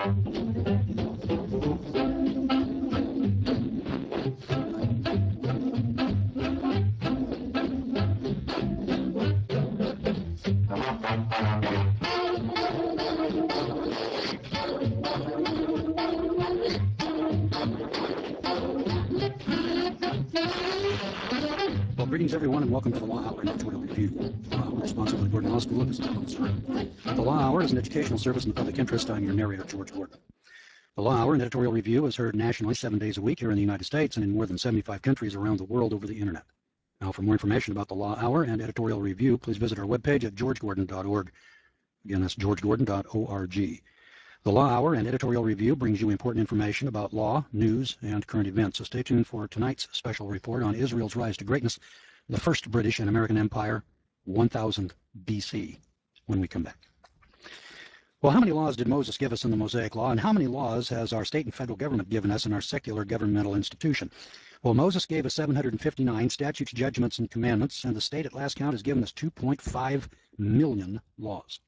Well, greetings everyone, and welcome to the Law Hour and Editorial Review. We're sponsored by the Gordon Law School of Business, Missouri. The Law Hour is an educational service in the public interest. I'm your narrator, George Gordon. The Law Hour and Editorial Review is heard nationally 7 days a week here in the United States and in more than 75 countries around the world over the internet. Now, for more information about the Law Hour and Editorial Review, please visit our webpage at georgegordon.org. Again, that's georgegordon.org. The Law Hour and Editorial Review brings you important information about law, news, and current events. So stay tuned for tonight's special report on Israel's rise to greatness, the first British and American Empire, 1000 BC, when we come back. Well, how many laws did Moses give us in the Mosaic Law, and how many laws has our state and federal government given us in our secular governmental institution? Well, Moses gave us 759 statutes, judgments, and commandments, and the state at last count has given us 2.5 million laws.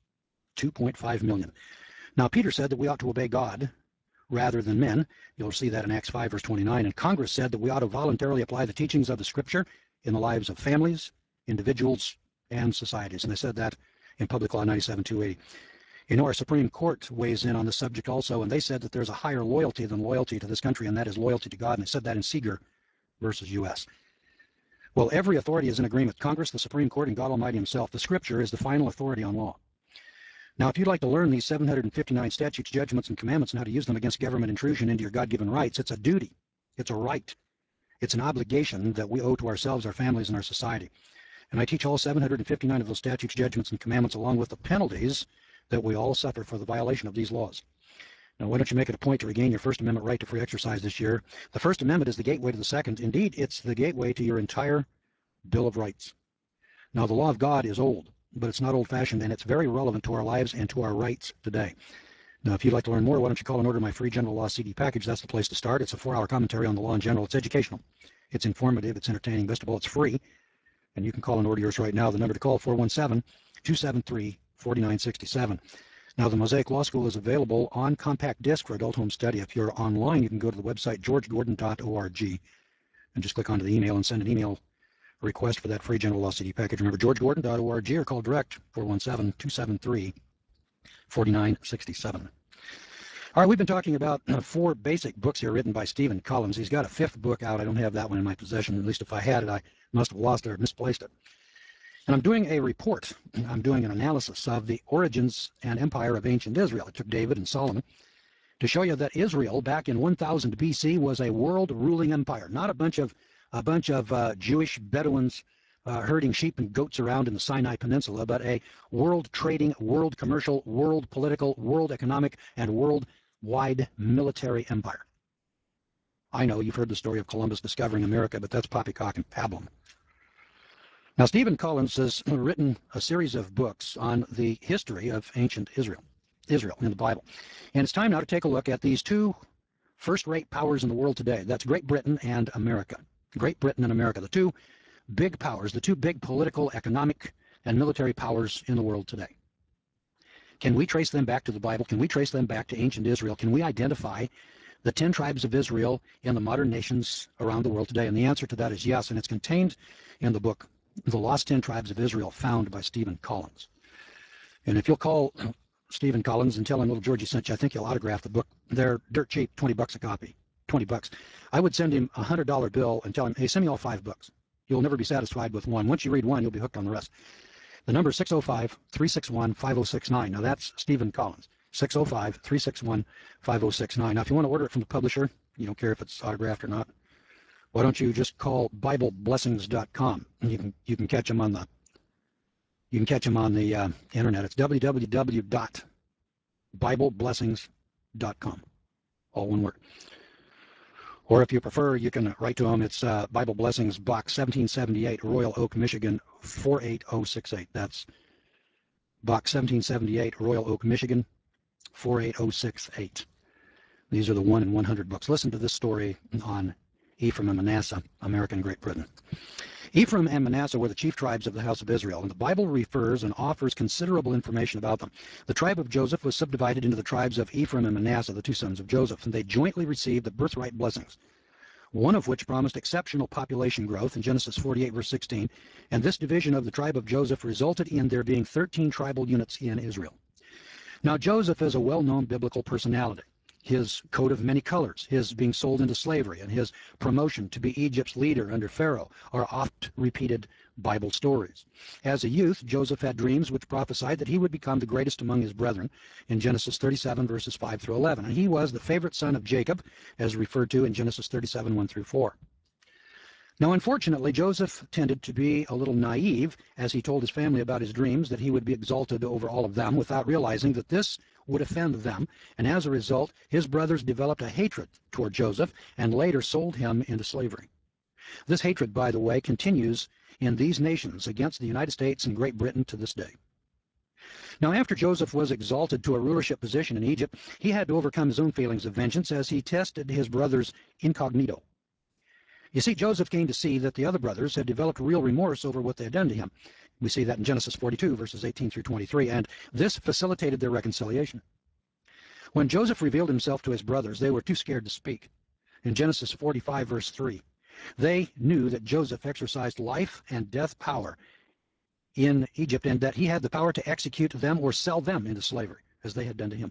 2.5 million. Now, Peter said that we ought to obey God rather than men. You'll see that in Acts 5, verse 29. And Congress said that we ought to voluntarily apply the teachings of the Scripture in the lives of families, individuals, and societies. And they said that in Public Law 97-280. You know, our Supreme Court weighs in on the subject also, and they said that there's a higher loyalty than loyalty to this country, and that is loyalty to God. And they said that in Seeger versus U.S. Well, every authority is in agreement. Congress, the Supreme Court, and God Almighty himself. The Scripture is the final authority on law. Now, if you'd like to learn these 759 statutes, judgments, and commandments and how to use them against government intrusion into your God-given rights, it's a duty. It's a right. It's an obligation that we owe to ourselves, our families, and our society. And I teach all 759 of those statutes, judgments, and commandments along with the penalties that we all suffer for the violation of these laws. Now, why don't you make it a point to regain your First Amendment right to free exercise this year? The First Amendment is the gateway to the Second. Indeed, it's the gateway to your entire Bill of Rights. Now, the law of God is old, but it's not old-fashioned, and it's very relevant to our lives and to our rights today. Now, if you'd like to learn more, why don't you call and order my free general law CD package? That's the place to start. It's a 4-hour commentary on the law in general. It's educational. It's informative. It's entertaining. Best of all, it's free. And you can call and order yours right now. The number to call, 417-273-4967. Now, the Mosaic Law School is available on compact disc for adult home study. If you're online, you can go to the website georgegordon.org and just click onto the email and send an email request for that free general law CD package. Remember, georgegordon.org, or call direct, 417-273-4967. All right, we've been talking about 4 basic books here written by Stephen Collins. He's got a 5th book out. I don't have that one in my possession. At least if I had it, I must have lost it or misplaced it. And I'm doing a report. I'm doing an analysis of the origins and empire of ancient Israel. It took David and Solomon to show you that Israel, back in 1000 BC, was a world-ruling empire, not a bunch of Jewish Bedouins herding sheep and goats around in the Sinai Peninsula, but a world trading, world commercial, world political, world economic, and worldwide military empire. I know you've heard the story of Columbus discovering America, but that's poppycock and pablum. Now, Stephen Collins has written a series of books on the history of ancient Israel in the Bible. And it's time now to take a look at these 2 first-rate powers in the world today. That's Great Britain and America. Great Britain and America, the 2 big powers, the 2 big political, economic, and military powers in the world today. Can we trace them back to the Bible? Can we trace them back to ancient Israel? Can we identify the 10 tribes of Israel in the modern nations around the world today? And the answer to that is yes, and it's contained in the book, The Lost 10 Tribes of Israel, found by Stephen Collins. And if you'll call Stephen Collins and tell him little Georgie sent you, I think he'll autograph the book. They're dirt cheap, $20 a copy. 20 bucks. I would send him a $100 bill and tell him, hey, send me all 5 books. You'll never be satisfied with one. Once you read one, you'll be hooked on the rest. The number is 605-361-5069. Now, that's Stephen Collins. 605-361-5069. Now, if you want to order it from the publisher, you don't care if it's autographed or not, why don't you just call BibleBlessings.com, and you can catch him on the internet. It's www.BibleBlessings.com. All one word. Or if you prefer, you can write to them. It's Bible Blessings, Box 1778, Royal Oak, Michigan, 48068. That's Box 1778, Royal Oak, Michigan, 48068. These are the 1 in 100 books. Listen to this story on Ephraim and Manasseh, America and Great Britain. Ephraim and Manasseh were the chief tribes of the house of Israel, and the Bible refers and offers considerable information about them. The tribe of Joseph was subdivided into the tribes of Ephraim and Manasseh, the two sons of Joseph, and they jointly received the birthright blessings, one of which promised exceptional population growth in Genesis 48, verse 16, and this division of the tribe of Joseph resulted in there being 13 tribal units in Israel. Now, Joseph is a well-known biblical personality. His coat of many colors, his being sold into slavery, and his promotion to be Egypt's leader under Pharaoh are oft-repeated Bible stories. As a youth, Joseph had dreams which prophesied that he would become the greatest among his brethren in Genesis 37, verses 5 through 11, and he was the favorite son of Jacob, as referred to in Genesis 37, 1 through 4. Now, unfortunately, Joseph tended to be a little naive as he told his family about his dreams that he would be exalted over all of them without realizing that this would offend them, and as a result, his brothers developed a hatred toward Joseph and later sold him into slavery. This hatred, by the way, continues in these nations against the United States and Great Britain to this day. Now, after Joseph was exalted to a rulership position in Egypt, he had to overcome his own feelings of vengeance as he tested his brothers incognito. You see, Joseph came to see that the other brothers had developed real remorse over what they had done to him. We see that in Genesis 42, verses 18 through 23, and this facilitated their reconciliation. When Joseph revealed himself to his brothers, they were too scared to speak. In Genesis 45, verse 3, they knew that Joseph exercised life and death power in Egypt and that he had the power to execute them or sell them into slavery, as they had done to him.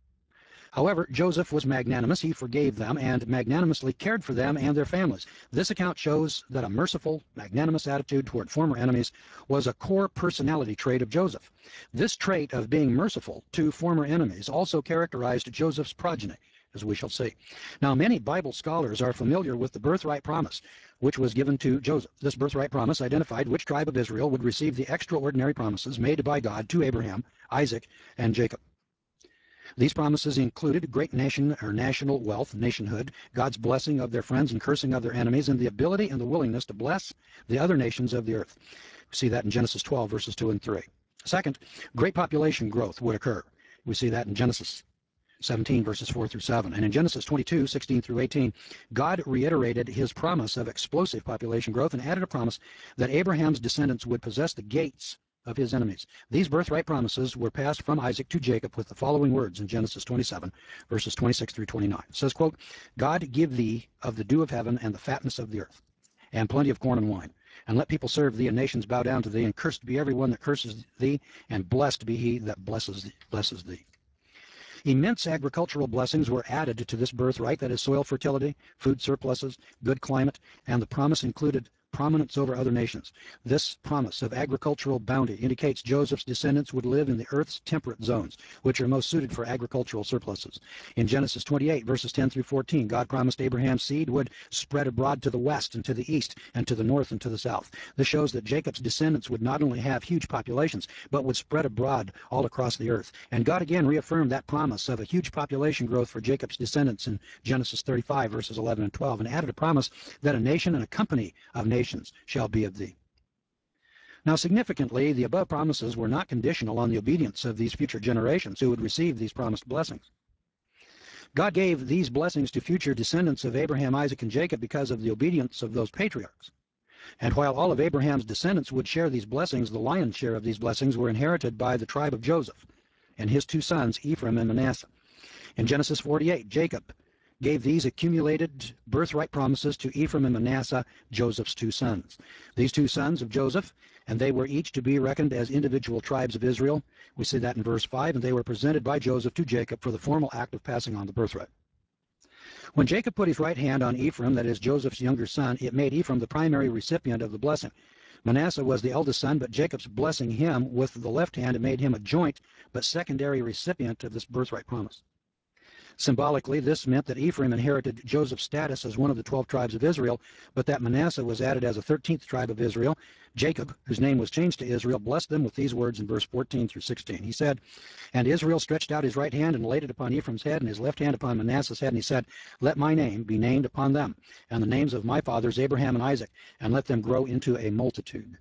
However, Joseph was magnanimous. He forgave them and magnanimously cared for them and their families. This account shows that a merciful, magnanimous attitude toward former enemies was a core personality trait of Joseph. This trait of being merciful to former enemies also characterized Joseph's progeny, as we shall see. Now, many Bible scholars are familiar with the birthright promise, which was given to Joseph. This birthright promise identified which tribe of Israel would receive the extraordinary promises made by God to Abraham, Isaac, and Jacob. These promises included great nation or national wealth, nationhood, God's blessing of their friends and cursing of their enemies, and the ability and the willingness to bless the other nations of the earth. We see that in Genesis 12, verses 2 and 3. Second, great population growth would occur. We see that in Genesis 17, verses 4 through 7. And in Genesis 22, 16 through 18, God reiterated his promise of explosive population growth and added a promise that Abraham's descendants would possess the gates of his enemies. These birthright promises were passed from Isaac to Jacob with the following words in Genesis 27, verses 26 through 29. It says, quote, God give thee of the dew of heaven and the fatness of the earth, and plenty of corn and wine. And let people serve thee, and nations bow down to thee, and cursed be every one that curses thee, and blessed be he that blesses thee. Immense agricultural blessings were added to this birthright, that is, soil fertility, food surpluses, good climate, and the promise included prominence over other nations. This promise of agricultural bounty indicates Joseph's descendants would live in the earth's temperate zones, which are most suited for agricultural surpluses. In Genesis 28, verses 10 through 14, God promised Abraham's seed would spread abroad to the west and to the east and to the north and to the south. This shows that Jacob's descendants would not only have huge populations, but would spread abroad all across the earth. And God again reaffirmed that promise of a huge population growth for Jacob's descendants in Genesis 35, verses 11 and 12, and added a promise that a nation and a company of nations shall be of thee. Now, significantly, the above promises were not conditional on the obedience of these future generations who would receive these promised blessings. God gave these blessings to future descendants of Abraham, Isaac, and Jacob because of the obedience of those patriarchs. And while all of Abraham's descendants would share these blessings, the lion's share of these blessings were inherited by the tribe of Joseph and his two sons, Ephraim and Manasseh. In Genesis 48, Jacob gave these accumulated birthright promises to Ephraim and Manasseh, Joseph's two sons. These two sons of Joseph, and they were each to be reckoned as individual tribes of Israel. We see that in verse 5, and they were presented by Joseph to Jacob for the formal act of passing on the birthright. When Jacob put his right hand on Ephraim, that is Joseph's younger son, it made Ephraim the primary recipient of the blessing. Manasseh was the eldest son, but Jacob's blessing him with the left hand made him a joint but secondary recipient of this birthright promise. Symbolically, this meant that Ephraim inherited Joseph's status as one of the 12 tribes of Israel, but that Manasseh was added as a 13th tribe of Israel. Jacob, whose name was changed to Israel, blessed them with these words in verse 14 through 16. He said, And Israel stretched out his right hand and laid it upon Ephraim's head, and his left hand upon Manasseh's head, and he said, Let my name be named upon them, and the names of my fathers Abraham and Isaac, and let them grow into a multitude.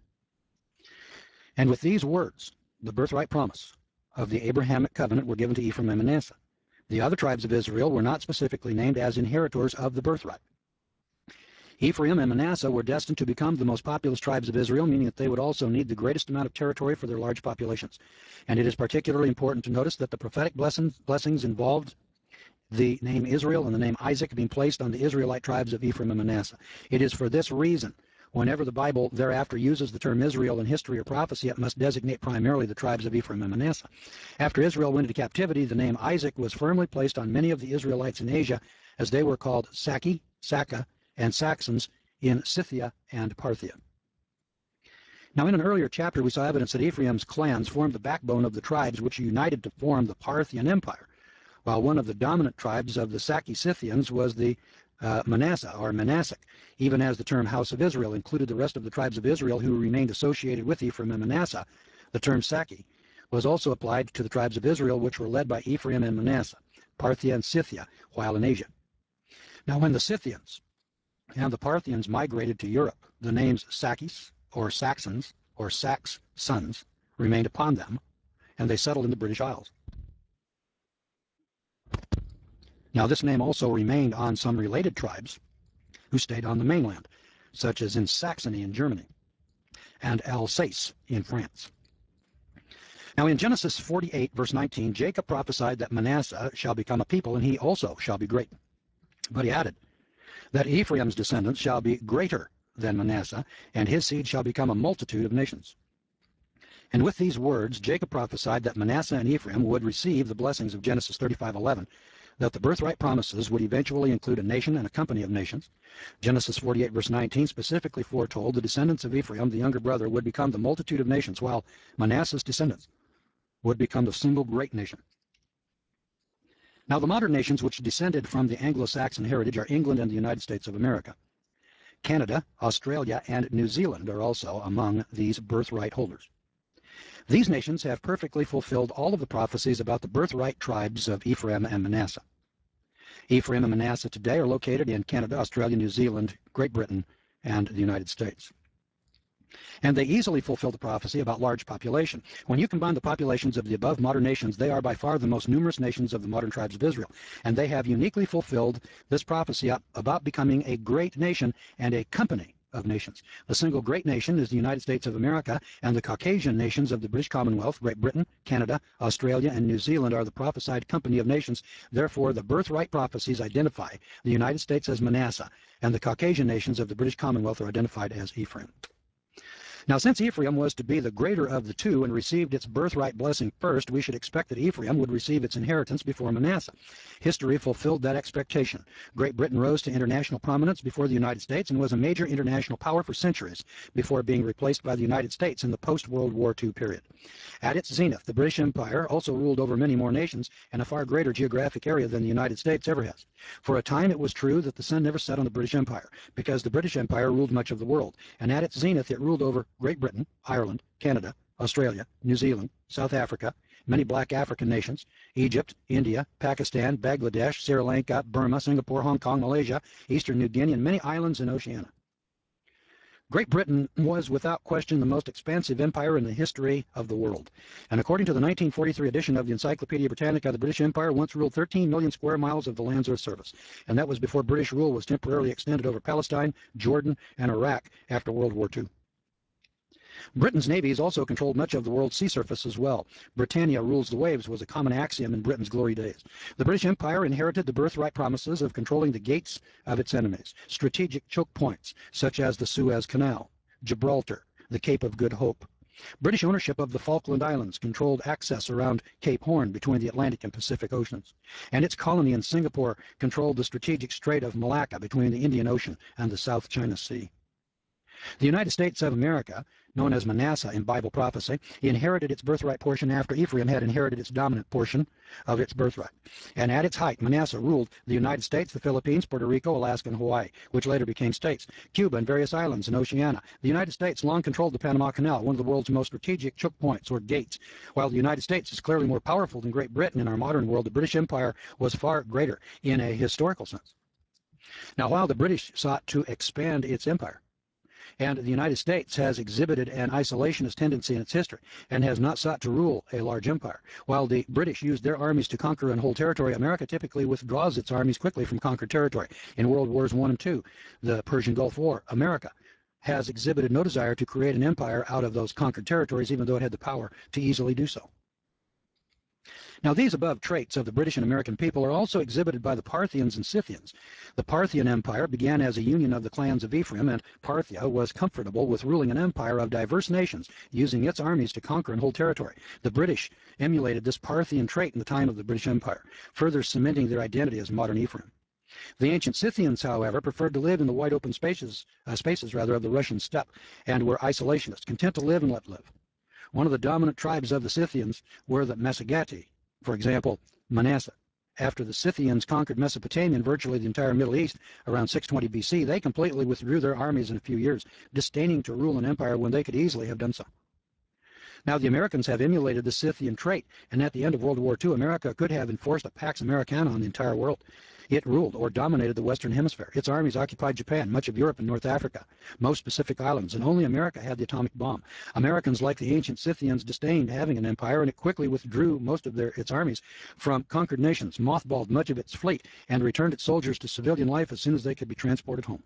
And with these words, the birthright promise of the Abrahamic covenant were given to Ephraim and Manasseh. The other tribes of Israel were not specifically named as inheritors of the birthright. Ephraim and Manasseh were destined to become the most populous tribes of Israel, meaning that they would also need the greatest amount of territory for their large populations. And it is particularly important to notice that the prophetic blessings involved the name Israel and the name Isaac being placed on the Israelite tribes of Ephraim and Manasseh. It is for this reason, whenever the Bible thereafter uses the term Israel in history or prophecy, it must designate primarily the tribes of Ephraim and Manasseh. After Israel went into captivity, the name Isaac was firmly placed on many of the Israelites in Asia, as they were called Saki, Saka, and Saxons in Scythia and Parthia. Now, in an earlier chapter, we saw evidence that Ephraim's clans formed the backbone of the tribes which united to form the Parthian Empire, while one of the dominant tribes of the Saki-Scythians was the Manasseh, or Manasseh, even as the term House of Israel included the rest of the tribes of Israel who remained associated with Ephraim and Manasseh. The term Saki was also applied to the tribes of Israel which were led by Ephraim and Manasseh, Parthia and Scythia, while in Asia. Now, when the Scythians and the Parthians migrated to Europe, the names Sakis, or Saxons, or Sacs sons, remained upon them, and they settled in the British Isles. Now, this name also remained on some related tribes who stayed on the mainland, such as in Saxony in Germany and Alsace in France. Now, in Genesis 48, verse 19, Jacob prophesied that Manasseh shall become a people, and he also shall be great. But he added that Ephraim's descendants shall be greater than Manasseh, and his seed shall become a multitude of nations. And with these words, Jacob prophesied that Manasseh and Ephraim would receive the blessings of Genesis 35:11, that the birthright promises would eventually include a nation and a company of nations. Genesis 48, verse 19 specifically foretold the descendants of Ephraim, the younger brother, would become the multitude of nations, while Manasseh's descendants would become the single great nation. Now, the modern nations which descended from the Anglo-Saxon heritage are England and the United States of America. Canada, Australia, and New Zealand are also among these birthright holders. These nations have perfectly fulfilled all of the prophecies about the birthright tribes of Ephraim and Manasseh. Ephraim and Manasseh today are located in Canada, Australia, New Zealand, Great Britain, and the United States. And they easily fulfill the prophecy about large population. When you combine the populations of the above modern nations, they are by far the most numerous nations of the modern tribes of Israel. And they have uniquely fulfilled this prophecy about becoming a great nation and a company of nations. The single great nation is the United States of America, and the Caucasian nations of the British Commonwealth, Great Britain, Canada, Australia, and New Zealand are the prophesied company of nations. Therefore, the birthright prophecies identify the United States as Manasseh, and the Caucasian nations of the British Commonwealth are identified as Ephraim. Now, since Ephraim was to be the greater of the two and received its birthright blessing first, we should expect that Ephraim would receive its inheritance before Manasseh. History fulfilled that expectation. Great Britain rose to international prominence before the United States and was a major international power for centuries before being replaced by the United States in the post-World War II period. At its zenith, the British Empire also ruled over many more nations and a far greater geographic area than the United States ever has. For a time, it was true that the sun never set on the British Empire, because the British Empire ruled much of the world, and at its zenith, it ruled over Great Britain, Ireland, Canada, Australia, New Zealand, South Africa, many black African nations, Egypt, India, Pakistan, Bangladesh, Sri Lanka, Burma, Singapore, Hong Kong, Malaysia, Eastern New Guinea, and many islands in Oceania. Great Britain was without question the most expansive empire in the history of the world. And according to the 1943 edition of the Encyclopedia Britannica, the British Empire once ruled 13 million square miles of the land's earth surface. And that was before British rule was temporarily extended over Palestine, Jordan, and Iraq after World War II. Britain's navies also controlled much of the world's sea surface as well. Britannia rules the waves was a common axiom in Britain's glory days. The British Empire inherited the birthright promises of controlling the gates of its enemies, strategic choke points such as the Suez Canal, Gibraltar, the Cape of Good Hope. British ownership of the Falkland Islands controlled access around Cape Horn between the Atlantic and Pacific Oceans, and its colony in Singapore controlled the strategic Strait of Malacca between the Indian Ocean and the South China Sea. The United States of America, known as Manasseh in Bible prophecy, inherited its birthright portion after Ephraim had inherited its dominant portion of its birthright. And at its height, Manasseh ruled the United States, the Philippines, Puerto Rico, Alaska, and Hawaii, which later became states, Cuba, and various islands in Oceania. The United States long controlled the Panama Canal, one of the world's most strategic choke points, or gates. While the United States is clearly more powerful than Great Britain in our modern world, the British Empire was far greater in a historical sense. Now, while the British sought to expand its empire, And the United States has exhibited an isolationist tendency in its history and has not sought to rule a large empire. While the British used their armies to conquer and hold territory, America typically withdraws its armies quickly from conquered territory. In World Wars I and II, the Persian Gulf War, America has exhibited no desire to create an empire out of those conquered territories, even though it had the power to easily do so. Now, these above traits of the British and American people are also exhibited by the Parthians and Scythians. The Parthian Empire began as a union of the clans of Ephraim, and Parthia was comfortable with ruling an empire of diverse nations, using its armies to conquer and hold territory. The British emulated this Parthian trait in the time of the British Empire, further cementing their identity as modern Ephraim. The ancient Scythians, however, preferred to live in the wide open spaces of the Russian steppe, and were isolationists, content to live and let live. One of the dominant tribes of the Scythians were the Massagetsi. For example, Manasseh. After the Scythians conquered Mesopotamia and virtually the entire Middle East around 620 BC, they completely withdrew their armies in a few years, disdaining to rule an empire when they could easily have done so. Now, the Americans have emulated the Scythian trait, and at the end of World War II, America could have enforced a Pax Americana on the entire world. It ruled or dominated the Western Hemisphere. Its armies occupied Japan, much of Europe and North Africa, most Pacific islands, and only America had the atomic bomb. Americans, like the ancient Scythians, disdained having an empire, and it quickly withdrew most of its armies from conquered nations, mothballed much of its fleet, and returned its soldiers to civilian life as soon as they could be transported home.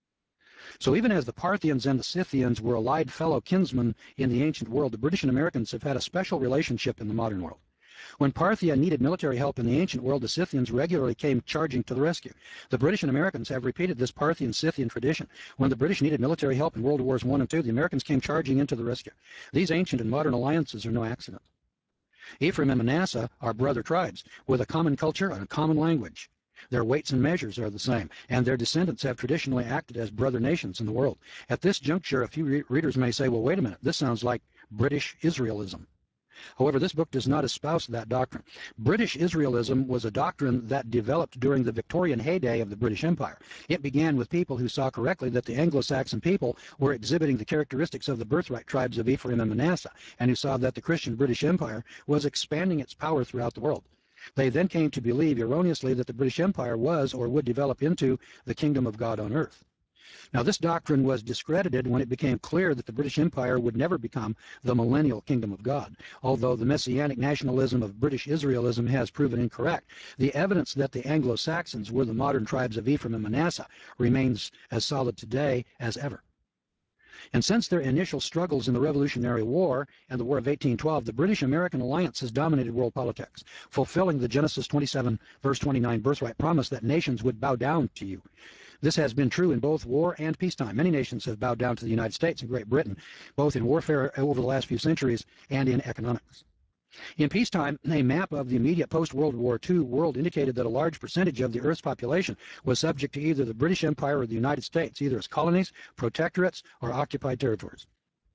So even as the Parthians and the Scythians were allied fellow kinsmen in the ancient world, the British and Americans have had a special relationship in the modern world. When Parthia needed military help in the ancient world, the Scythians regularly came charging to the rescue. The British and Americans have repeated this Parthian-Scythian tradition. When the British needed military help in World Wars I and II, the Americans came charging into the rescue. These ancient and modern alliances are no accident. Ephraim and Manasseh are brother tribes with a common culture and a common language. Their weights and measures are the same, and their descendants have traditionally acted as brother nations in the world. At this juncture, a few readers may say, well, wait a minute, this sounds like British Israelism. However, this book does not espouse that doctrine. British Israelism was a doctrine that developed during the Victorian heyday of the British Empire. It began with people who saw correctly that the Anglo-Saxon people were exhibiting the characteristics of the birthright tribes of Ephraim and Manasseh, and who saw that the Christian British Empire was expanding its power throughout the world. They then came to believe erroneously that the British Empire was or would develop into the kingdom of God on earth. Now, this doctrine was discredited when it became clear that the British Empire would never become the millennial kingdom of God. Although the messianic nationalism of British Israelism has proven incorrect, the evidence that the Anglo-Saxons were the modern tribes of Ephraim and Manasseh remains as solid today as ever. And since their initial struggles in the Revolutionary War and the War of 1812, the British-American alliance has dominated world politics, fulfilling the Genesis 27, verse 29 birthright promise that nations would bow down to you. This has been true in both war and peacetime. Many nations have bowed down to the United States and Great Britain, both in warfare over the last few centuries and in economics. In peacetime, a map of the immediate post-World War II world indicated that a large percentage of the Earth's population was subject to either the British Empire or the United States, either as colonies, protectorates, or occupied territories.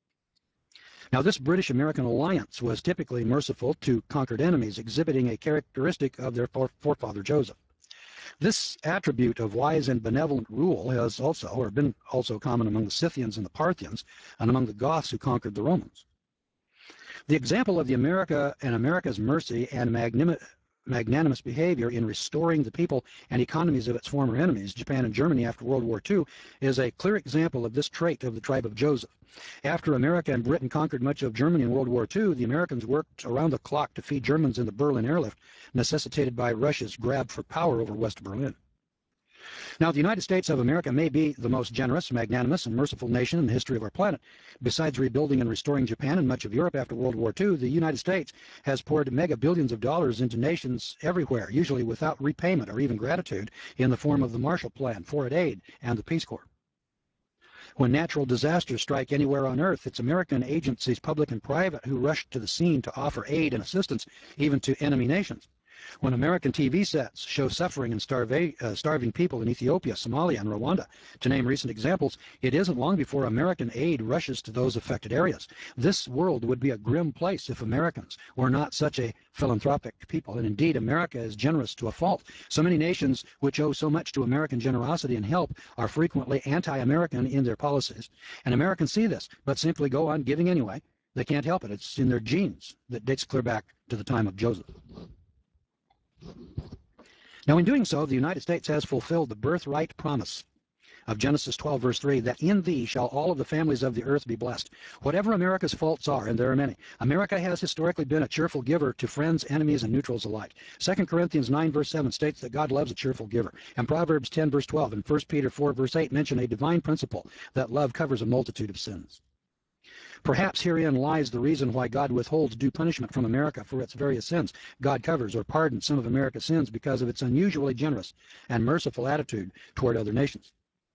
Now, this British-American alliance was typically merciful to conquered enemies, exhibiting a characteristic of their forefather Joseph. This attribute of wise and benevolent rule has been also common among the Scythians and the Parthians, and among the Goths who conquered the Romans. The example of America's mercy and magnanimous behavior in restoring the people and economies of its former enemies, Japan and Germany, after World War II, is a clear example of this trait of the tribe of Joseph. After America and Britain conquered much of Germany in World War II, the Americans worked around the clock to feed Germans in the Berlin airlift, necessitated by Russia's grab for power over West Berlin. Now, the United States of America may be the most generous, magnanimous, and merciful nation in the history of our planet. Besides rebuilding and restoring Japan and much of Europe after World War II, the United States has poured mega billions of dollars into nations everywhere, usually without repayment or even gratitude, in the form of the Marshall Plan, foreign aid, and the Peace Corps. When natural disasters strike anywhere on Earth, it's American agencies, public and private, who rush to the scene to offer aid and assistance, even to enemy nations. When American TV sets show suffering and starving people in Ethiopia, Somalia, and Rwanda, to name recent examples, it isn't long before American aid rushes to those affected areas. This world would be a grim place if Americans were not such a philanthropic people, and indeed America is generous to a fault. So many nations which owe so much to American generosity and help are frequently anti-American in their policies, and Americans see this, but simply go on giving anyway. They can't help it. It's in their genes that dates clear back to the time of Joseph. Now, in doing so, the United States has fulfilled the birthright promise of Genesis 12, verse 3, that in thee shall all of the families of the earth be blessed. Whatever America's faults are, and there are many, America has historically been a cheerful giver to friends, enemies, and neutrals alike. 2 Corinthians 9, verse 7 states that God loves a cheerful giver. And Proverbs 10, verse 12, and 1 Peter 4, verse 8 mention a divine principle that love covers a multitude of sins. Perhaps herein lies the reason why God withholds due punishment from America for its various sins. God covers or pardons some of America's sins because of its unusually generous and merciful attitude toward other nations.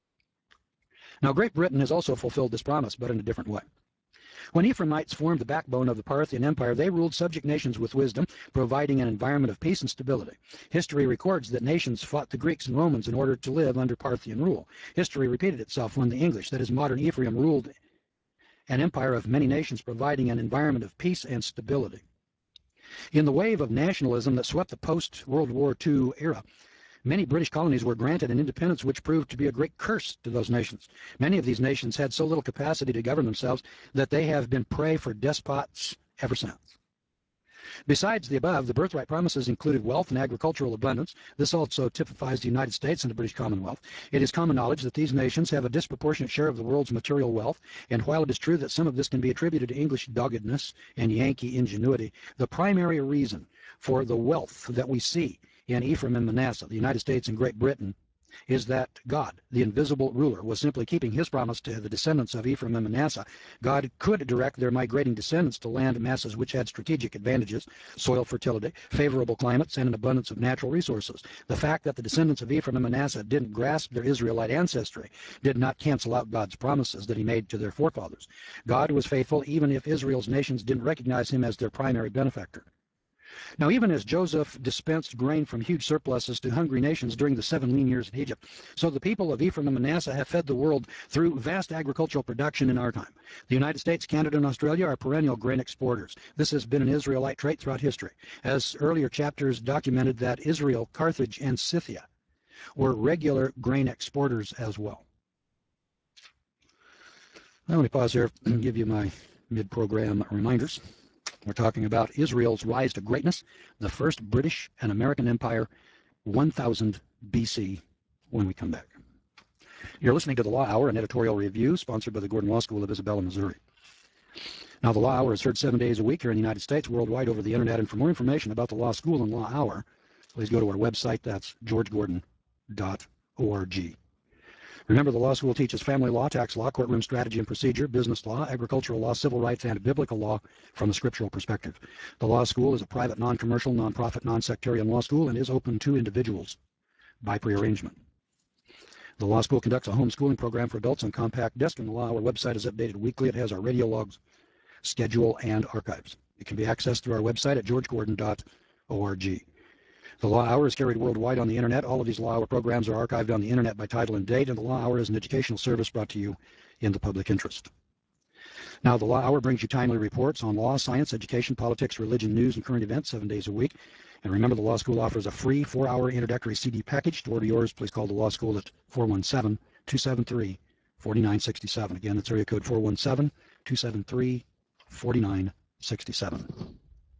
Now, Great Britain has also fulfilled this promise, but in a different way. When Ephraimites formed the backbone of the Parthian Empire, they ruled subject nations with wisdom, providing an environment of peace and stability. History records that nations fought the Greeks and Romans in order to live under Parthian rule. History repeated itself when the English, that is modern Ephraim, ruled an empire of many nations, providing an environment of peace and stability. In the wave of nationalism that swept the post-World War II era, many British colonies were granted an independence which proved to be a great curse to those nations. Many of these nations had so little capacity to govern themselves that they have been prey for despots ever since. Besides the above, the birthright promises included wealth and agricultural abundance. This also typifies the United States and the British Commonwealth. It is common knowledge that these nations have a disproportionate share of the world's material wealth, and while it is true that some of this can be attributed to English doggedness and Yankee ingenuity, the primary reason for the wealth that we see in Ephraim and Manasseh, the United States and Great Britain, is that God, the invisible ruler, was simply keeping his promise to the descendants of Ephraim and Manasseh. God could direct their migrating descendants to land masses which had strategic advantages, soil fertility, favorable climates, and an abundance of natural resources. The fact that the descendants of Ephraim and Manasseh didn't grasp their Israelite ancestry did not cancel out God's promises that he made to their forefathers. God was faithful even if Israel's nations didn't recognize him as their primary benefactor. Now, even as Joseph dispensed grain from huge surpluses to hungry nations during the 7 lean years of Egypt, so the people of Ephraim and Manasseh have fed the world through vast agricultural production in our time. The United States, Canada, and Australia are perennial grain exporters. This has been an Israelite trait throughout history, as earlier chapters documented that Israel, Carthage, and Scythia were regular grain exporters as well. Now, let me pause here and give you my mid-program reminders. We're talking about Israel's rise to greatness, the first British and American empire, 1000 BC, when we come back. You're listening to the Law Hour, an editorial review sponsored by the Gordon Law School of Isabella, Missouri. Now, the Law Hour is heard 7 days a week here in the United States, worldwide over the internet. And for more information about the Law School and Law Hour, please go to our website. That's georgegordon.org. Remember, the law school teaches family law, tax law, courtroom strategy and procedure, business law, agricultural law, civil rights, and biblical law from a scriptural perspective. The law school is a private, non-commercial, non-profit, non-sectarian law school and is open to individuals by prearrangement. The law school conducts a homeschooling program for adults on compact disc, and the Law Hour website is updated weekly. It has our radio logs, schedule, and archives. It can be accessed through our website at georgegordon.org. The Law Hour is carried worldwide on the internet. All of these Law Hour programs are archived on the internet by title and date, and the Law Hour is an educational service brought to you in the public interest. Now, the Law Hour brings you timely reports on law, science, education, politics, religion, news, and current events 7 days a week. And remember, the Law School offers a free 4-hour introductory CD package. To order yours, please call the Law School at 417-273-4967. Again, that's area code 417-273-4967.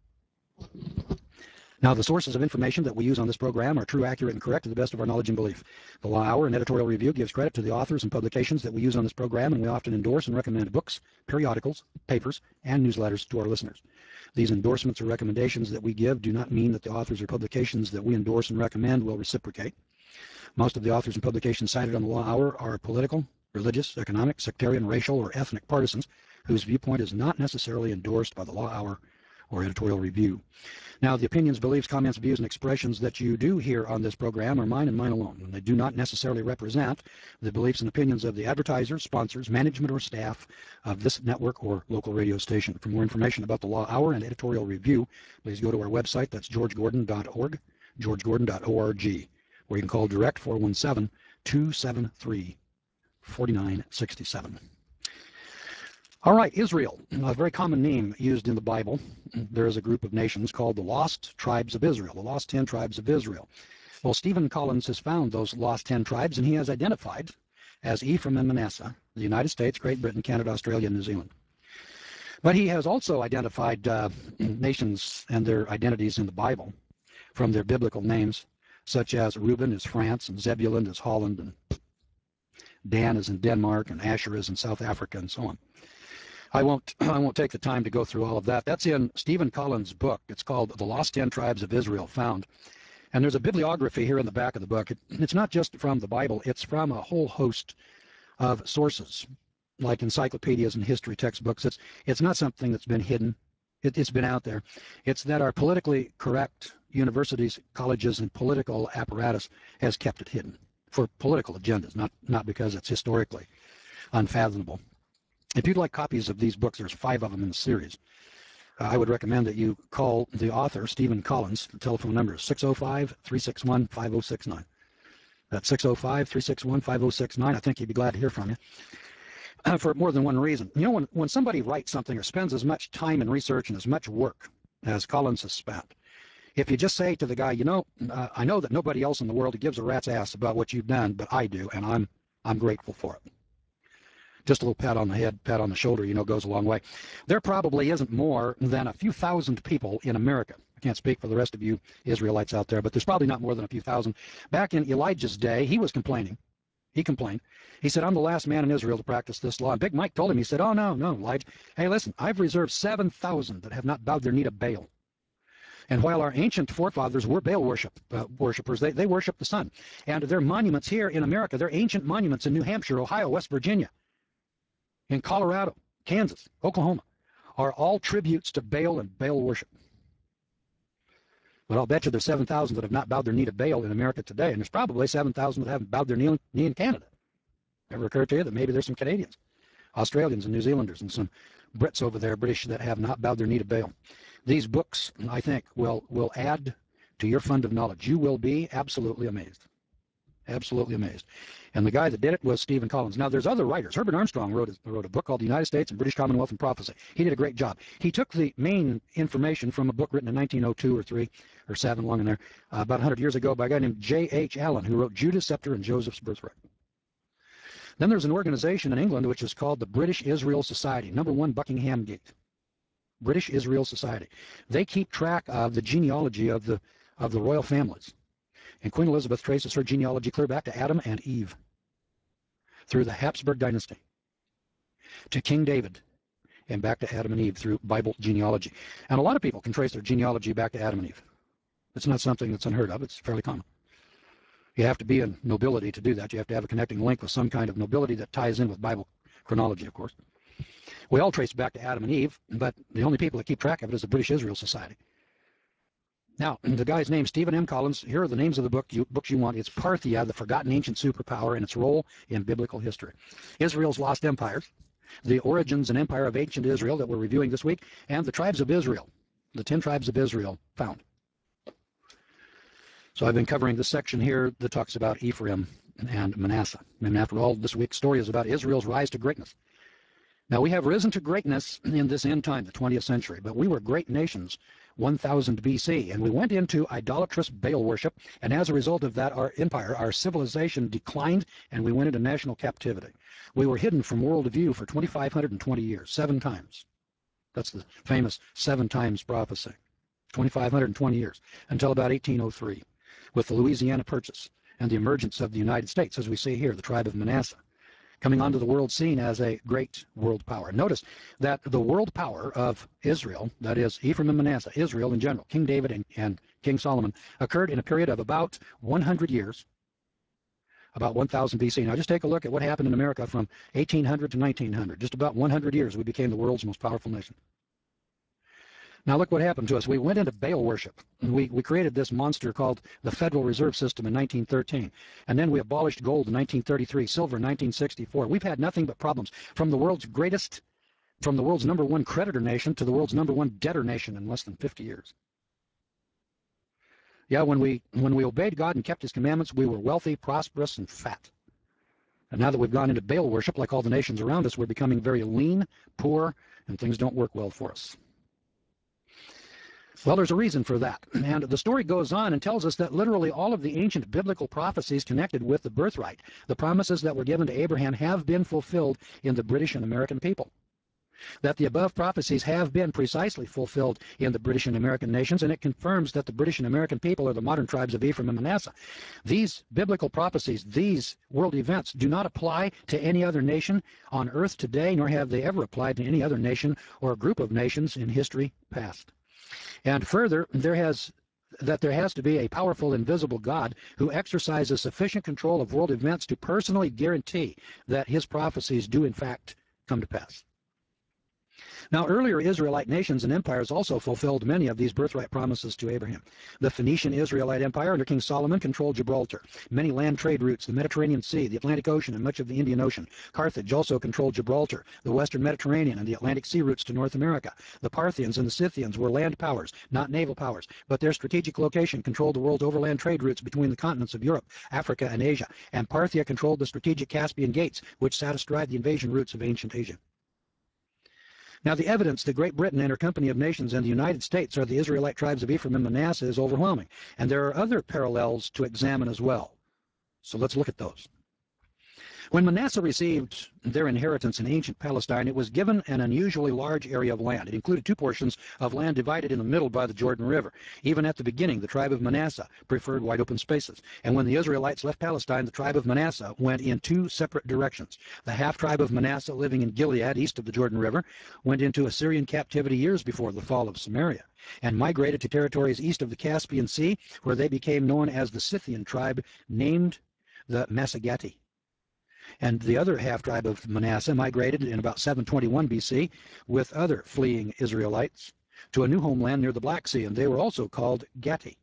Now, the sources of information that we use on this program are true, accurate, and correct to the best of our knowledge and belief. The Law Hour and editorial review gives credit to the authors and publications that we use on this program, and we often endorse and recommend books, periodicals, papers, and newsletters to our listeners. These endorsements or recommendations that we give do not mean that the authors or publications that we endorse and recommend will reciprocate. Most of the authors and publications cited on the Law Hour are political, religious, economic, sectarian, racial, or ethnic partisans whose viewpoint is not necessarily endorsed by the Law Hour or editorial review. Now, the opinions, beliefs, comments, views, and expressions that you do hear on this program are mine and mine alone, and they do not necessarily represent the beliefs and opinions of the advertisers, sponsors, management, or staff of this network or local radio station. For more information about the Law Hour and editorial review, please go to our website. That's georgegordon.org, georgegordon.org, where you can call direct 417-273-4967. All right, Israel, a very common name used in the Bible. There is a group of nations called the Lost Tribes of Israel, the Lost 10 Tribes of Israel. Well, Stephen Collins has found those Lost 10 tribes, and he has identified as Ephraim and Manasseh, the United States, Great Britain, Canada, Australia, and New Zealand. But he has also identified nations and their identities in the Bible from their biblical names, such as Reuben is France, and Zebulun is Holland, and Dan is in Denmark, and Asher is in South Africa, and so on. I won't take the time to go through all of that. That's in Stephen Collins' book. It's called The Lost 10 Tribes of Israel Found. And there's a bibliography here in the back of the book. It's not just from the Bible. It's from a whole host of sources, like encyclopedias and history textbooks. It's not something that's been hidden. It's been out there. It's that our politically correct universities, colleges, and political apparatus has kept it hidden for political agendas, not because it's historically unfathomable. If you'd like copies of these books, there's 5 of them in the series. I would recommend that you call the author, Stephen Collins. The telephone number is 605-361-5069. That's 605-361-5069. I think he'd be glad to hear from you. For more than one reason. You know, when somebody writes something or spends as much time and research and as much work as Collins has spent, if you just say to the guy, you know, I know that nobody else in the world gives a rat's ass about what you've done, but I do, and I'm grateful for it. Just a little pat on the head, pat on the shoulder, you know, goes a long way. There probably isn't more than a few thousand people in America. I can't speak for the rest of you Israelites out there, but there's probably not more than a few thousand. Back in Elijah's day, he was complaining. He complained. He said, I'm the last man in Israel to practice this law. And Big Mike told him, he said, oh, no, Elijah. Hey, listen, I've reserved 7,000 that have not bowed their knee to Baal. And while our ancient forefathers were Baal worshippers, they worship the sun. And their monuments here in America, their ancient monuments in New Hampshire, Ohio, West Virginia, in Colorado, Kansas, Oklahoma, are all tributes to Baal and Baal worship. But I'll bet you there's 7,000 that have not bowed their knee to Baal in America today, and there's probably 7,000 that haven't bowed their knee in Canada. Ever occurred to you that maybe there's some Canadians, Australians, and New Zealanders, and some Brits over there, British, that have not bowed their knee to Baal? These books, I think, will add to your fund of knowledge. You will be absolutely amazed. Absolutely amazed. And the guy that did it was Stephen Collins. Now, there's other writers. Herbert Armstrong wrote a book called The United States and British Commonwealth and Prophecy. He did a great job. He took the main information from a book written in 1902 or 3 or 7, along in there, about 100 years ago, by a guy named J.H. Allen, who wrote Judah's Scepter and Joseph's Birthright. Then there's an organization in England which is called the British Israel Society, number 1 Buckingham Gate. British Israel Society. They keep track of the genealogy of the royal families. And Queen Elizabeth traces her genealogy clear back to Adam and Eve, through the Habsburg dynasty, to King David, and back to Adam and Eve through Bible genealogy. And a lot of people can trace their genealogy back to Adam and Eve. It's not something that's unheard of. It's fairly common. You have to be in nobility to do that. You have to have a connecting link with some kind of nobility that ties in with Bible chronology, of course. We all trace back to Adam and Eve, but the only people that keep track of it is the British Israel Society. Now, the guy's name, Stephen M. Collins. Here are the names of the books you want. It's Parthia, the Forgotten Ancient Superpower, and its role in biblical history. Israel's Lost Empires, the origins and empire of ancient Israel that we're reviewing this week, and the tribes of Israel, the 10 tribes of Israel found. So I've been covering this section here that talks about Ephraim and Manasseh. And after all, this week's story is about Israel's rise to greatness. Now, we have risen to greatness in this end time, the 20th century, but we were great nations 1000 BC, and we went into idolatrous Baal worship, and as a result of that, our empire, our civilization declined, and we went into national captivity. We were hidden from world view for 2,520 years, 7 times. That's the famous 7 times prophecy. 2,520 years, until about 1803, with the Louisiana Purchase and the emergence of the United States, as we see here, the tribe of Manasseh, coming onto the world scene as a great world power. Notice that the world power of Israel, that is Ephraim and Manasseh, Israel in general, King David and King Solomon, occurred in a period of about 100 years, about 1000 BC. Now just take a look at what happened in America from 1800 to 1900. Just about 100 years we became the world's most powerful nation. Now look what happened to us. We went into Baal worship. We created this monster called the Federal Reserve System in 1913. And then we abolished gold in 1933, silver in 1964. We've had nothing but problems, from the world's number 1 creditor nation to the world's number 1 debtor nation in less than 50 years. Yeah, when we obeyed God and kept his commandments, we were wealthy, prosperous, and fat. And now that we've gone into Baal worship, like all the nations around us, we're becoming very lean, poor, and things don't work well for us. Well, there's a reason for that. And the story goes on and tells us that literally all of the ancient biblical prophecies connected with the birthright, the promises that were given to Abraham, have been fulfilled in the British and American people. that the above prophecies have been precisely fulfilled in the British and American nations, and it confirms that the British and American people are the modern tribes of Ephraim and Manasseh. These biblical prophecies, these world events, do not apply to any other nation on earth today, nor have they ever applied to any other nation or group of nations in history past. And further, there has to be a powerful invisible God who exercises sufficient control of world events to personally guarantee that his prophecies do in fact come to pass. Now, earlier Israelite nations and empires also fulfilled many of these birthright promises to Abraham. The Phoenician Israelite Empire under King Solomon controlled Gibraltar, many land trade routes, the Mediterranean Sea, the Atlantic Ocean, and much of the Indian Ocean. Carthage also controlled Gibraltar, the Western Mediterranean, and the Atlantic Sea routes to North America. The Parthians and the Scythians were land powers, not naval powers, but their strategic location controlled the world's overland trade routes between the continents of Europe, Africa, and Asia. And Parthia controlled the strategic Caspian gates, which sat astride the invasion routes of ancient Asia. Now, the evidence that Great Britain and her company of nations and the United States are the Israelite tribes of Ephraim and Manasseh is overwhelming, and there are other parallels to examine as well. So let's look at those. When Manasseh received their inheritance in ancient Palestine, it was given an unusually large area of land. It included two portions of land divided in the middle by the Jordan River. Even at the beginning, the tribe of Manasseh preferred wide open spaces. And when the Israelites left Palestine, the tribe of Manasseh went in two separate directions. The half-tribe of Manasseh, living in Gilead, east of the Jordan River, went into Assyrian captivity years before the fall of Samaria, and migrated to territories east of the Caspian Sea, where they became known as the Scythian tribe, named the Massagati. And the other half-tribe of Manasseh migrated in about 721 BC with other fleeing Israelites to a new homeland near the Black Sea, and they were also called Gati.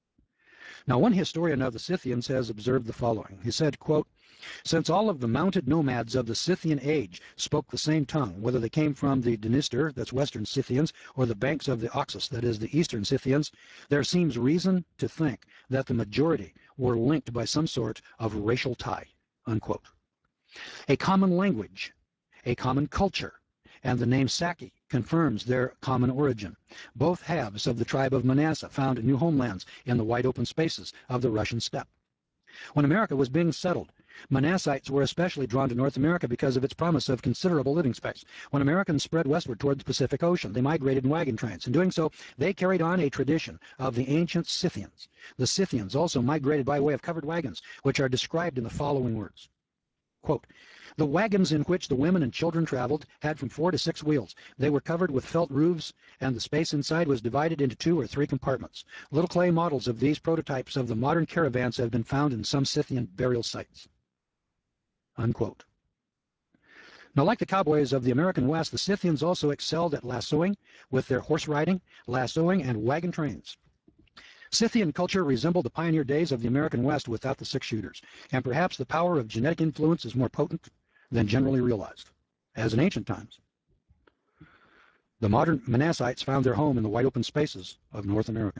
Now, one historian of the Scythians has observed the following. He said, quote, "Since all of the mounted nomads of the Scythian age spoke the same tongue, whether they came from the Dniester, that's western Scythians, or the banks of the Oxus, that is the eastern Scythians, there seems reason to think that the majority were linked by some sort of racial tie," unquote. A common language, a common culture, and the name Saki confirms their common origin. Both halves of the tribe of Manasseh found new homelands in the wide open spaces of the Russian steppe. When America was being settled, Manassites were especially drawn to North America because of its promise of considerable living space. When Americans spread westward toward the Pacific Ocean, they migrated in wagon trains. In doing so, they carried on a tradition of the ancient Scythians. The Scythians also migrated by way of covered wagons, which are described in the following words. Quote, "The wagons in which the women and children traveled had from 4 to 6 wheels. They were covered with felt roofs, and the space inside was divided into 2 or 3 compartments. Little clay models of these prototypes of the modern caravans have been found in some Scythian burial sites." Unquote. Now, like the cowboys of the American West, the Scythians also excelled at lassoing with their horse riding, lassoing, and wagon trains. Scythian culture resembled the pioneer days of the American West without the 6-shooters, and perhaps the power of genetic influence is more potent than generally realized. As in ancient times, the modern Manassites found their home in the wide open spaces of North America.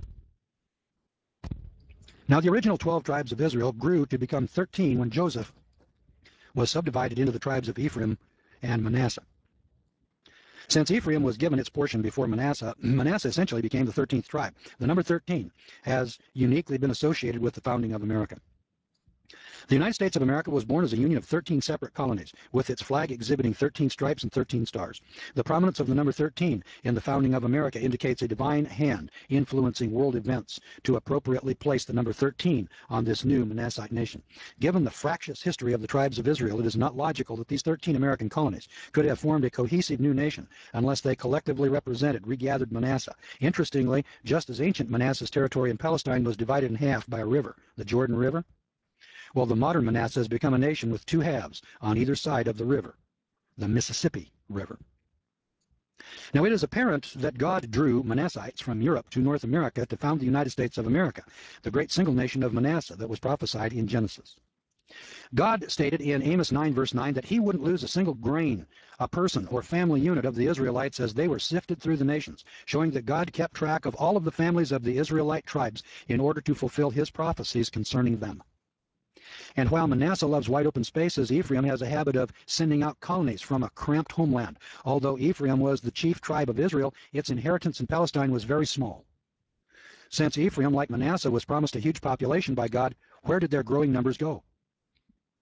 Now, the original 12 tribes of Israel grew to become 13 when Joseph was subdivided into the tribes of Ephraim and Manasseh. Since Ephraim was given its portion before Manasseh, Manasseh essentially became the 13th tribe. The number 13 has uniquely been associated with the founding of America. The United States of America was born as a union of 13 separate colonies, with its flag exhibiting 13 stripes and 13 stars. The prominence of the number 13 in the founding of America indicates a divine hand influencing world events to appropriately place the number 13 on this new Manassite nation. Given the fractious history of the tribes of Israel, it is not logical that these 13 American colonies could have formed a cohesive new nation unless they collectively represented regathered Manasseh. Interestingly, just as ancient Manasseh's territory in Palestine was divided in half by a river, the Jordan River, well, the modern Manasseh has become a nation with 2 halves on either side of the river, the Mississippi River. Now, it is apparent that God drew Manassites from Europe to North America to found the United States of America, the great single nation of Manasseh that was prophesied in Genesis. God stated in Amos 9, verse 9, that he wouldn't lose a single grain, a person, or family unit of the Israelites as they were sifted through the nations, showing that God kept track of all of the families of the Israelite tribes in order to fulfill his prophecies concerning them. And while Manasseh loves wide open spaces, Ephraim has a habit of sending out colonies from a cramped homeland. Although Ephraim was the chief tribe of Israel, its inheritance in Palestine was very small. Since Ephraim, like Manasseh, was promised a huge population by God, where did their growing numbers go?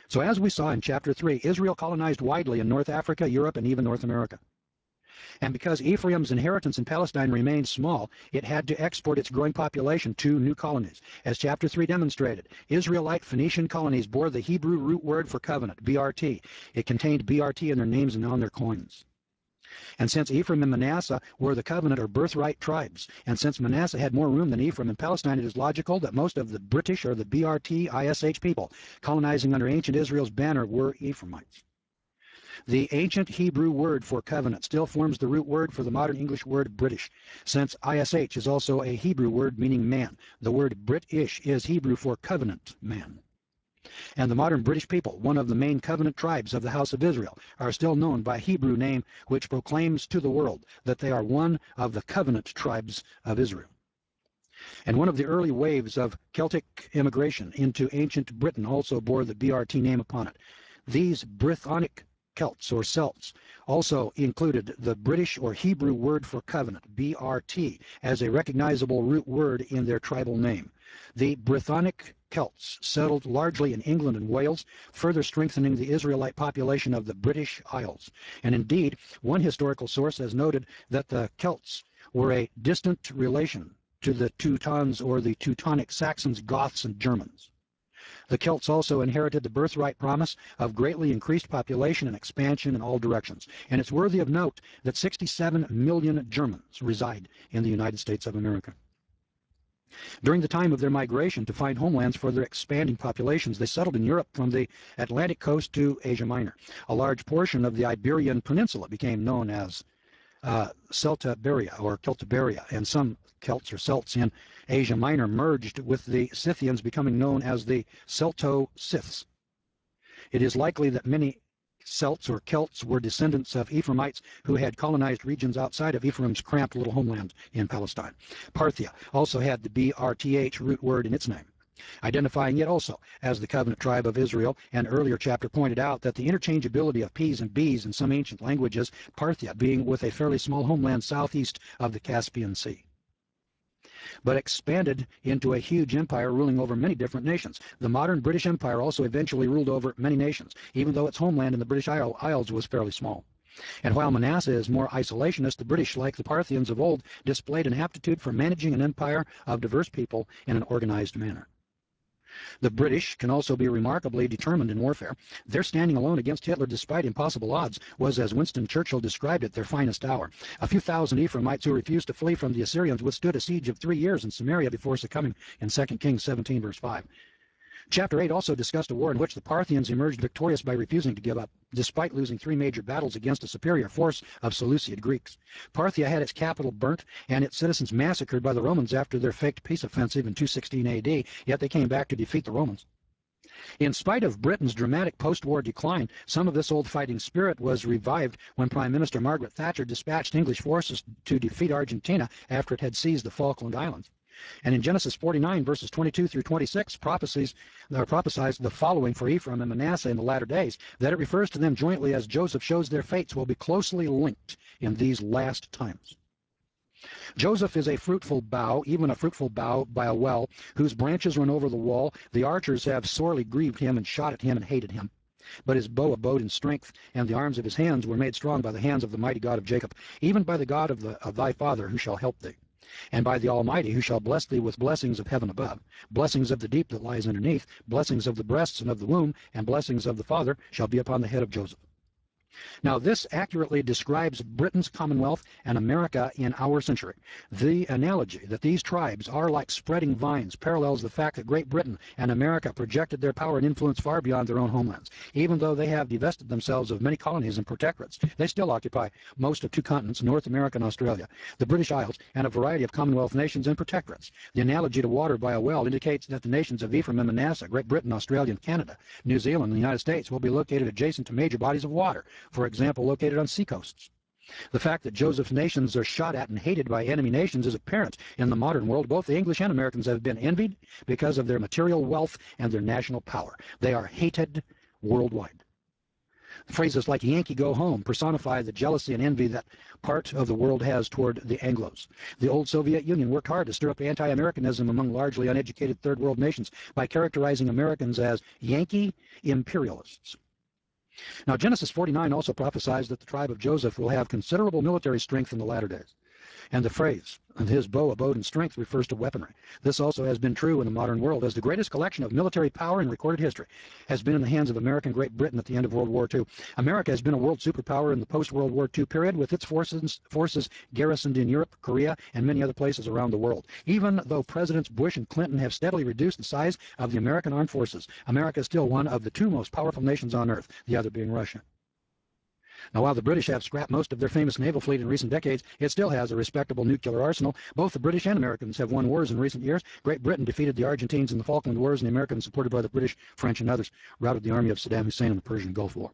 So as we saw in chapter 3, Israel colonized widely in North Africa, Europe, and even North America. And because Ephraim's inheritance in Palestine remained small, it had to export its growing population to new colonies. As chapter 3 demonstrated, Israelite Phoenician colonies bore the Hebrew root word for covenant, BRT. It contained BRT in their names and on their coins. And since Ephraim and Manasseh were the covenant or birthright tribes, and since Manasseh had more room than Ephraim in Palestine, it is logical that most of the British or the BRT ISH people colonizing under ancient Israel's banner were Ephraimites. The ancient Hebrew word for covenant still forms the root word for the modern English word British, since ISH is also a Hebrew word meaning man. The word British is Hebrew for covenant man. And the modern British people, one of the main covenant tribes of the house of Israel, are still known by a Hebrew name which proclaims to the world that they are one of the covenant tribes of Israel. And one of the early waves of Celtic immigration into ancient Britain also bore the BRT name upon it. These Brythonic Celts or Celts also included the British or Hebrew word for covenant, BRT, as a recognizable root word in their tribal name. The Brythonic Celts settled largely in England and Wales, further strengthening the Israelite population of the British Isles. And indeed, one historical source has noted that the Celts were a distant relation to the Teutons or the Teutonic Saxons, Goths, and Germans. The Celts also inherited the birthright promise of greatly increased population and expansion in all directions. And it's worthy of note that 67 million Germans reside in the United States of America. During the time of their migration to find homelands for their expanding populations, they settled in Europe from the Atlantic coast to Asia Minor. A large portion of the Iberian Peninsula became known as Celtiberia or Celtiberia, and some Celts or Celts in Asia Minor merged with the Scythians, becoming known as the Celto-Scyths. It is likely that many Celts or Celts were descendants of Ephraimites who had colonized regions outside of Ephraim's cramped little homeland in Palestine. Parthia also had the BRTH root word in its name, identifying it also as the covenant tribe of Israel. An earlier chapter pointed out that the interchangeability of P's and B's in some ancient languages, Parthia being with a fairly small homeland southeast of the Caspian Sea, but expanded into a huge empire ruling over many different nations. The modern British Empire also eventually ruled over many nations, even though its homeland in the British Isles was fairly small. And while Manasseh is more isolationist, the British, like the Parthians of old, displayed an aptitude for managing an empire of diverse people in an organized manner. The British can also be remarkably determined in warfare. Their standing alone against Hitler despite impossible odds was, as Winston Churchill described it, their finest hour. A few thousand Ephraimites who refused to flee from the Assyrians withstood a siege of 3 years in Samaria before succumbing in 2 Kings 17, verse 5. Chapter 8 also discussed a war in which the Parthians emerged victorious by refusing to give up, despite losing 3 major battles against a superior force of Seleucid Greeks. Parthia had its capital burnt and its citizens massacred by the Romans after their faked peace offensive in 216 AD, yet they came back to defeat the Romans. In spite of Britain's dramatic post-war decline, some of this old fighting spirit was revived when Prime Minister Margaret Thatcher dispatched English forces to defeat Argentina after it had seized the Falkland Islands. And in Genesis 49, verses 22 through 26, prophesies the following for Ephraim and Manasseh in the latter days, that it refers to them jointly as Joseph shows their fates will be closely linked in these last times. Joseph is a fruitful bough, even a fruitful bough by a well, whose branches run over the wall. The archers have sorely grieved him and shot at him and hated him. But his bow abode in strength, and the arms of his hands were made strong by the hands of the mighty God of Jacob, even by the God of thy father, who shall help thee. And by the Almighty, who shall bless thee with blessings of heaven above, blessings of the deep that lies underneath, blessings of the breasts and of the womb, and blessings of the father shall be upon the head of Joseph. Now, this accurately describes Britain's Commonwealth and America in our century. The analogy that these tribes are like spreading vines parallels the fact that Great Britain and America projected their power and influence far beyond their own homelands. Even though they have divested themselves of many colonies and protectorates, they still occupy most of 2 continents, North America and Australia, the British Isles, and a variety of Commonwealth nations and protectorates. The analogy to water by a well indicates that the nations of Ephraim and Manasseh, Great Britain, Australia, and Canada, New Zealand, and the United States will be located adjacent to major bodies of water, for example, located on seacoasts. The fact that Joseph's nations are shot at and hated by enemy nations is apparent in the modern world. Both the English and Americans have been envied because of their material wealth and their national power. They are hated worldwide. Phrases like Yankee go home personify the jealousy and envy that part of the world has toward the Anglos. The old Soviet Union worked hard to stir up anti-Americanism among largely uneducated third world nations by characterizing Americans as Yankee imperialists. Now, Genesis 49 also prophesies that the tribe of Joseph will have considerable military strength in the latter days. And the phrase, "and his bow abode in strength," refers to weaponry. This also has been true in the modern world, as the greatest collection of military power in recorded history has been in the hands of America and Great Britain at the end of World War II. America has been a world superpower in the post-World War II period, with its forces garrisoned in Europe, Korea, and many other places around the world. Even though Presidents Bush and Clinton have steadily reduced the size of the American armed forces, America is still one of the two most powerful nations on earth, the other being Russia. Now, while the British have scrapped most of their famous naval fleet in recent decades, it still has a respectable nuclear arsenal. Both the British and Americans have won wars in recent years. Great Britain defeated the Argentines in the Falkland Wars, and the Americans, supported by the British, French, and others, routed the army of Saddam Hussein in the Persian Gulf War.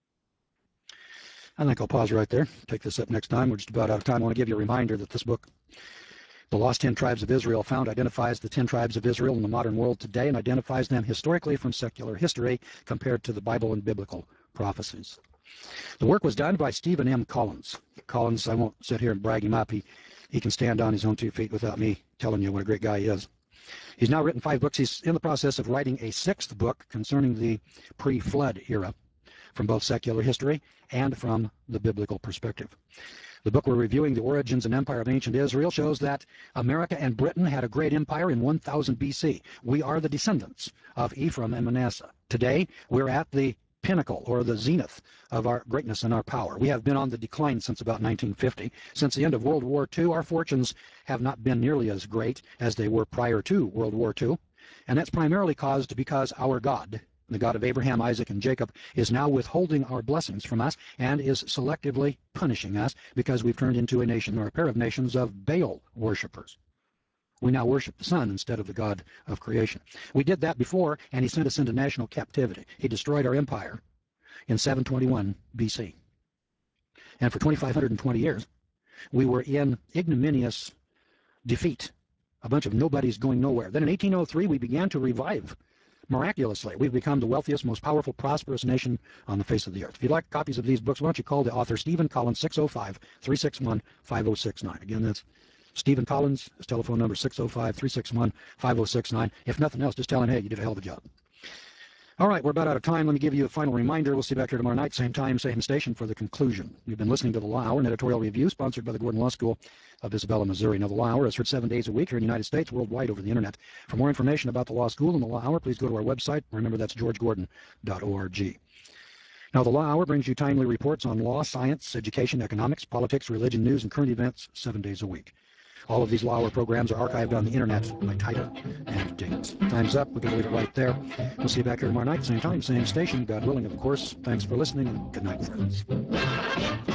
I think I'll pause right there. Take this up next time. We're just about out of time. I want to give you a reminder that this book, The Lost 10 Tribes of Israel Found, identifies the 10 tribes of Israel in the modern world today and identifies them historically from secular history compared to the Bible and biblical prophecies. The work was done by Stephen M. Collins. Collins, I won't sit here and brag him up. He can stand on his own 2 feet without me telling you what a great guy he is. He's now written 5 books. He's in the process of writing a 6th book concerning the pre-flood era from both secular history and from the biblical perspective. The book we're reviewing, The Origins and Empire of Ancient Israel, shows that America and Britain had a great empire in 1000 BC. We are the descendants of Ephraim and Manasseh. Today, we're at the pinnacle, or the zenith, of our greatness and our power. We have been on the decline since about 1950. Since the end of World War II, our fortunes have not been nearly as great as they were prior to World War II, and that's primarily caused because our God, the God of Abraham, Isaac, and Jacob, is now withholding our blessings from us and is selectively punishing us because we've turned into a nation, or a pair of nations, of Baal worshippers. We now worship the sun instead of the God of creation. We did that before, and he sent us into national captivity. He destroyed our empire in 721 BC. And for 2,520 years, we were in ignominious defeat, a bunch of nobodies going nowhere. Then in 1803, we began to revive miraculously. We've become the wealthiest, most powerful, prosperous nation on the face of the earth. If you'd like copies of these books, why don't you call the author, Stephen Collins, 605-361-5069. Again, that's Stephen Collins. His telephone number is 605-361-5069. If nothing else, just tell him, hey, you did a hell of a job. All right, we're about out of time. Let me give you a final reminder. We'll see you back here tomorrow night, same time, same station, for the conclusion. You've been listening to The Law Hour, an editorial review sponsored by the Gordon Law School of Isabella, Missouri. Now, The Law Hour is heard 7 days a week here in the United States, worldwide over the Internet. For more information about the Law School and The Law Hour, please go to our website. Remember, that's georgegordon.org. Now, The Law Hour brings you timely reports on law, science, education, economics, politics, religion, news, and current events 7 days a week. All of these Law Hour programs are archived on the Internet by title and date. Time's up. We're going to leave it right there. We'll see you back here tomorrow night, same time, same station. God willing, of course. Thanks for listening, and good night, friends.